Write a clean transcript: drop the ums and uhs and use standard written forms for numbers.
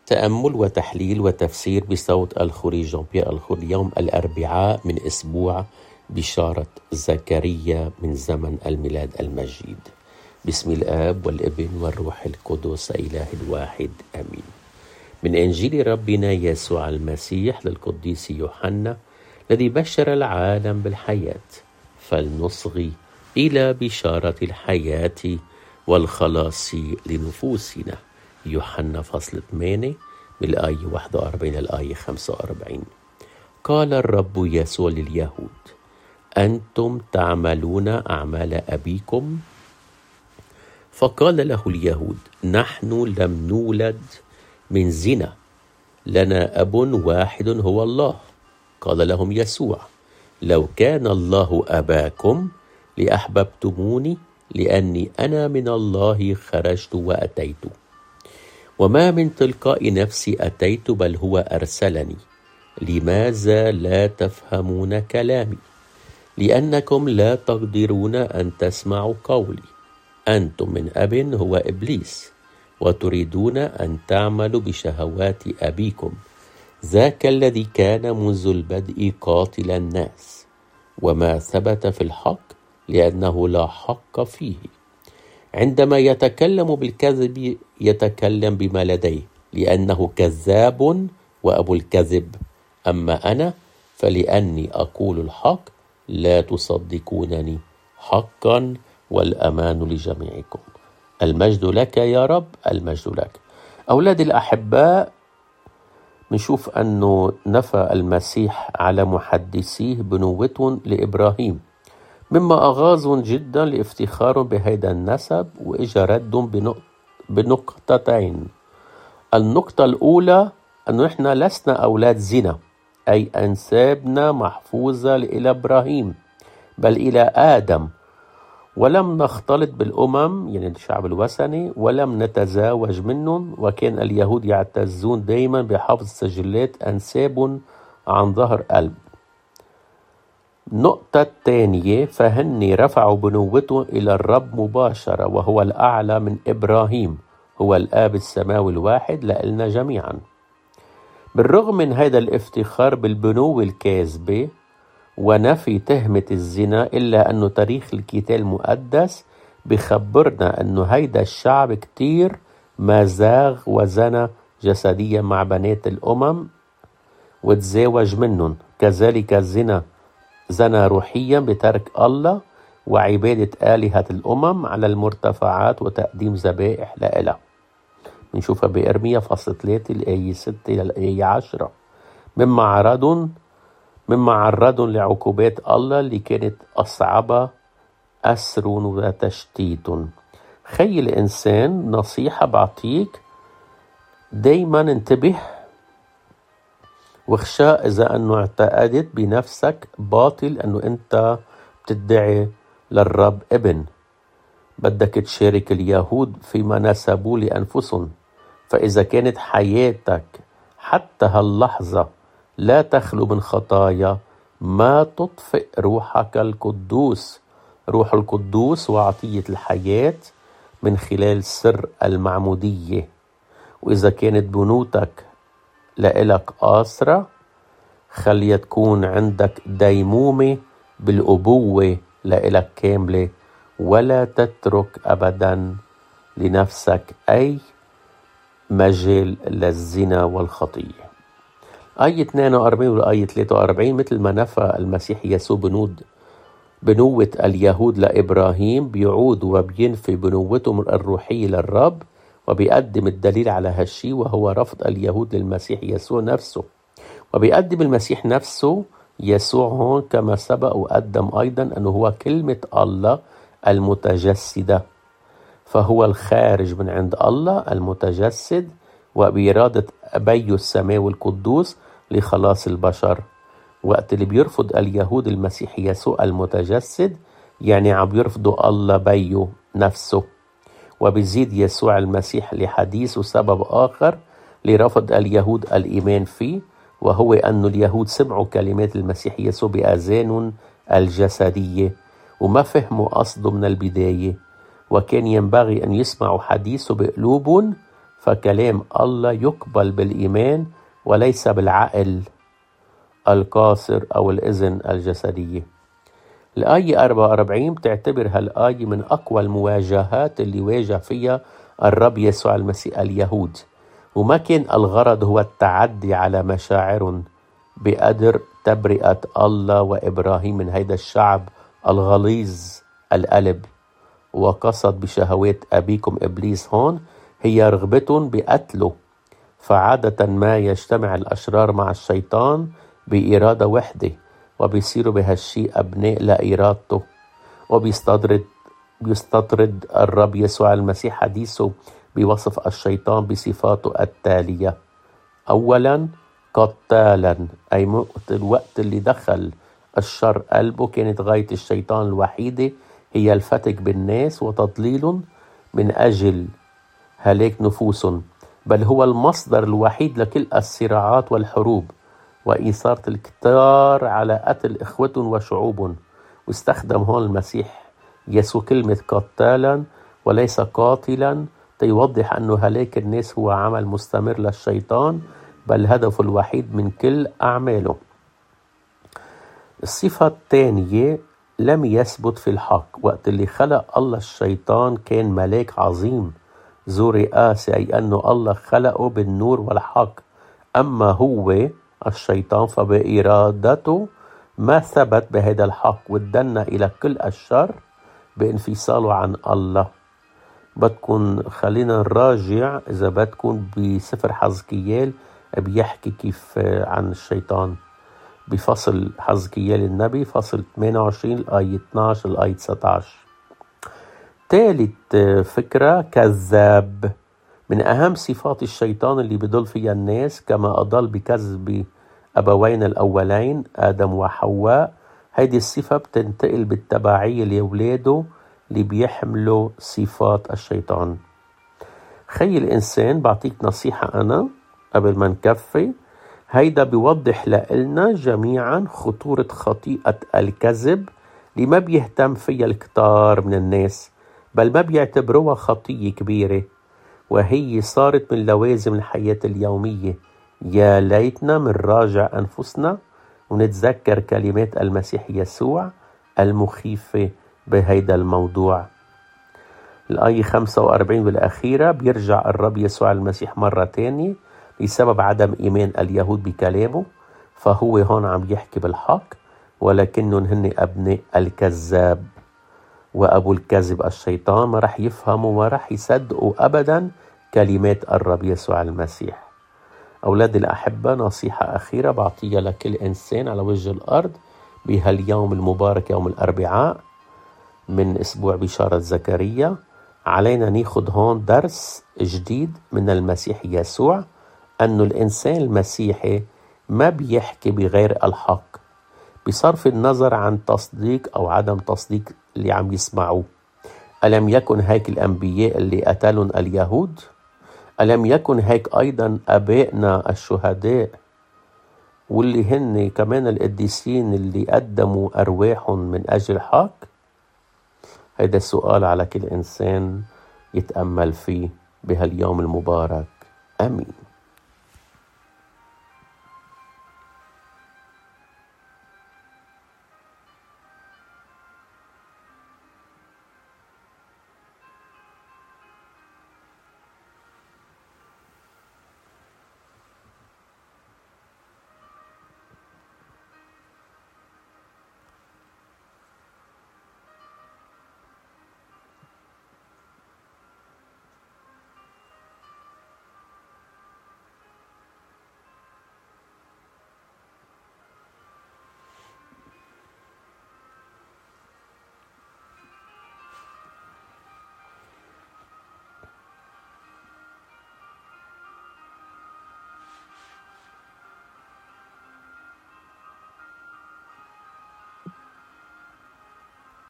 تأمل وتحليل وتفسير بصوت الخوري جان بيير الخوري يوم الأربعاء من أسبوع بشارة زكريا من زمن الميلاد المجيد. بسم الآب والابن والروح القدس إله الواحد آمين. من إنجيل ربنا يسوع المسيح للقديس يوحنا الذي بشر العالم بالحياة، فلنصغي إلى بشارة الحياة والخلاص لنفوسنا. يوحنا فصل 8 من الآية 41 للآية 45. قال الرب يسوع لليهود: أنتم تعملون أعمال أبيكم؟ فقال له اليهود: نحن لم نولد من زنا، لنا أب واحد هو الله. قال لهم يسوع: لو كان الله أباكم لأحببتموني، لأني أنا من الله خرجت وأتيت، وما من تلقاء نفسي أتيت، بل هو أرسلني. لماذا لا تفهمون كلامي؟ لأنكم لا تقدرون أن تسمعوا قولي. أنتم من أب هو إبليس، وتريدون أن تعملوا بشهوات أبيكم، ذاك الذي كان منذ البدء قاتل الناس، وما ثبت في الحق لأنه لا حق فيه. عندما يتكلم بالكذب يتكلم بما لديه، لأنه كذاب وأبو الكذب. أما أنا فلأني أقول الحق لا تصدقونني حقا، والأمان لجميعكم. المجد لك يا رب، المجد لك. أولادي الأحباء، نشوف أنه نفى المسيح على محدثيه بنوة لإبراهيم، مما أغاظ جدا لافتخار بهذا النسب، وإجا رد بنقطتين. النقطة الأولى أنه إحنا لسنا أولاد زنا، أي أنسابنا محفوظة إلى إبراهيم بل إلى آدم، ولم نختلط بالأمم يعني الشعب الوثني، ولم نتزاوج منهم. وكان اليهود يعتزون دائما بحفظ سجلات أنساب عن ظهر قلب. النقطة الثانية، فهن رفعوا بنوته إلى الرب مباشرة، وهو الأعلى من إبراهيم، هو الآب السماوي الواحد لإلنا جميعا. بالرغم من هذا الافتخار بالبنوة الكاذبة ونفي تهمة الزنا، إلا أنه تاريخ الكتاب المقدس بخبرنا أنه هيدا الشعب كتير ما زاغ وزنى جسديا مع بنات الأمم وتزاوج منهم. كذلك الزنا زنى روحيا بترك الله وعبادة آلهة الأمم على المرتفعات وتقديم ذبائح لإله. بنشوفها بإرميا فصل 3 الآية 6 للآية 10. مما عرضوا لعقوبات الله اللي كانت أصعب، أسر وتشتيت. خي الإنسان، نصيحة بعطيك، دايما انتبه واخشى إذا أنه اعتقدت بنفسك باطل أنه أنت بتدعي للرب ابن. بدك تشارك اليهود فيما نسبوا لأنفسهم. فإذا كانت حياتك حتى هاللحظة لا تخلو من خطايا، ما تطفئ روحك القدوس. روح القدوس وعطية الحياة من خلال سر المعمودية. وإذا كانت بنوتك لإلك قاصرة، خليها تكون عندك ديمومة بالأبوة لإلك كاملة، ولا تترك أبدا لنفسك أي مجال للزنا والخطية. آية 42 والآية 43، مثل ما نفى المسيح يسوع بنوة اليهود لإبراهيم، بيعود وبينفي بنوته الروحية للرب، وبيقدم الدليل على هالشي وهو رفض اليهود للمسيح يسوع نفسه. وبيقدم المسيح نفسه يسوع هون كما سبق وقدم أيضا أنه هو كلمة الله المتجسدة، فهو الخارج من عند الله المتجسد وبإرادة أبيه السماوي القدوس لخلاص البشر. وقت اللي بيرفض اليهود المسيح يسوع المتجسد، يعني عم يرفضوا الله بيه نفسه. وبيزيد يسوع المسيح لحديث سبب آخر لرفض اليهود الإيمان فيه، وهو أن اليهود سمعوا كلمات المسيح يسوع بآذان الجسدية وما فهموا قصده من البداية، وكان ينبغي أن يسمعوا حديثه بقلوبهم فكلام الله يقبل بالإيمان وليس بالعقل القاصر أو الإذن الجسدية. الآية 44 بتعتبر هالآية من أقوى المواجهات اللي واجه فيها الرب يسوع المسيح اليهود، وما كان الغرض هو التعدي على مشاعرهم بقدر تبرئة الله وإبراهيم من هيدا الشعب الغليظ القلب. وقصد بشهوات أبيكم إبليس هون هي رغبتهم بقتله، فعادة ما يجتمع الأشرار مع الشيطان بإرادة وحدة، وبيصيروا بهالشيء أبناء لإرادته. وبيستطرد الرب يسوع المسيح حديثه بوصف الشيطان بصفاته التالية: أولا قتالا، أي الوقت اللي دخل الشر قلبه كانت غاية الشيطان الوحيدة هي الفتك بالناس وتضليلهم من أجل هلاك نفوسهم، بل هو المصدر الوحيد لكل الصراعات والحروب وإثارة الكتار على قتل إخوتهم وشعوبهم. واستخدم هون المسيح يسوع كلمة قتالا وليس قاتلا تيوضح أنه هلاك الناس هو عمل مستمر للشيطان، بل هدفه الوحيد من كل أعماله. الصفة الثانية لم يثبت في الحق. وقت اللي خلق الله الشيطان كان ملاك عظيم ذو رئاسة، أي أنه الله خلقه بالنور والحق. أما هو الشيطان فبإرادته ما ثبت بهذا الحق وادنا إلى كل الشر بانفصاله عن الله. بدكن خلينا نراجع إذا بدكن بسفر حزقيال بيحكي كيف عن الشيطان بفصل حزقيال النبي فصل 28 الآية 12 الآية 19. ثالث فكرة كذاب. من أهم صفات الشيطان اللي بيضل فيها الناس كما أضل بكذب أبوين الأولين آدم وحواء، هيدي الصفة بتنتقل بالتبعية لأولاده اللي بيحملوا صفات الشيطان. خي الإنسان بعطيك نصيحة أنا قبل ما نكفي، هيدا بيوضح لنا جميعا خطورة خطيئة الكذب اللي ما بيهتم فيها الكتار من الناس، بل ما بيعتبروها خطية كبيرة، وهي صارت من لوازم الحياة اليومية. يا ليتنا منراجع أنفسنا ونتذكر كلمات المسيح يسوع المخيفة بهيدا الموضوع. الآية 45 بالأخيرة بيرجع الرب يسوع المسيح مرة تانية بسبب عدم إيمان اليهود بكلامه، فهو هون عم يحكي بالحق ولكنهم هن أبناء الكذاب، وأبو الكذب الشيطان ما رح يفهموا وما رح يصدقوا أبدا كلمات الرب يسوع المسيح. أولادي الأحبة، نصيحة أخيرة بعطيها لكل إنسان على وجه الأرض بهاليوم المبارك يوم الأربعاء من أسبوع بشارة زكريا. علينا ناخد هون درس جديد من المسيح يسوع، أنه الإنسان المسيحي ما بيحكي بغير الحق بصرف النظر عن تصديق أو عدم تصديق اللي عم يسمعوه. ألم يكن هيك الأنبياء اللي قتلون اليهود؟ ألم يكن هيك أيضا أبائنا الشهداء واللي هن كمان القديسين اللي قدموا أرواحهم من أجل الحق؟ هيدا السؤال على كل إنسان يتأمل فيه بهاليوم المبارك. آمين.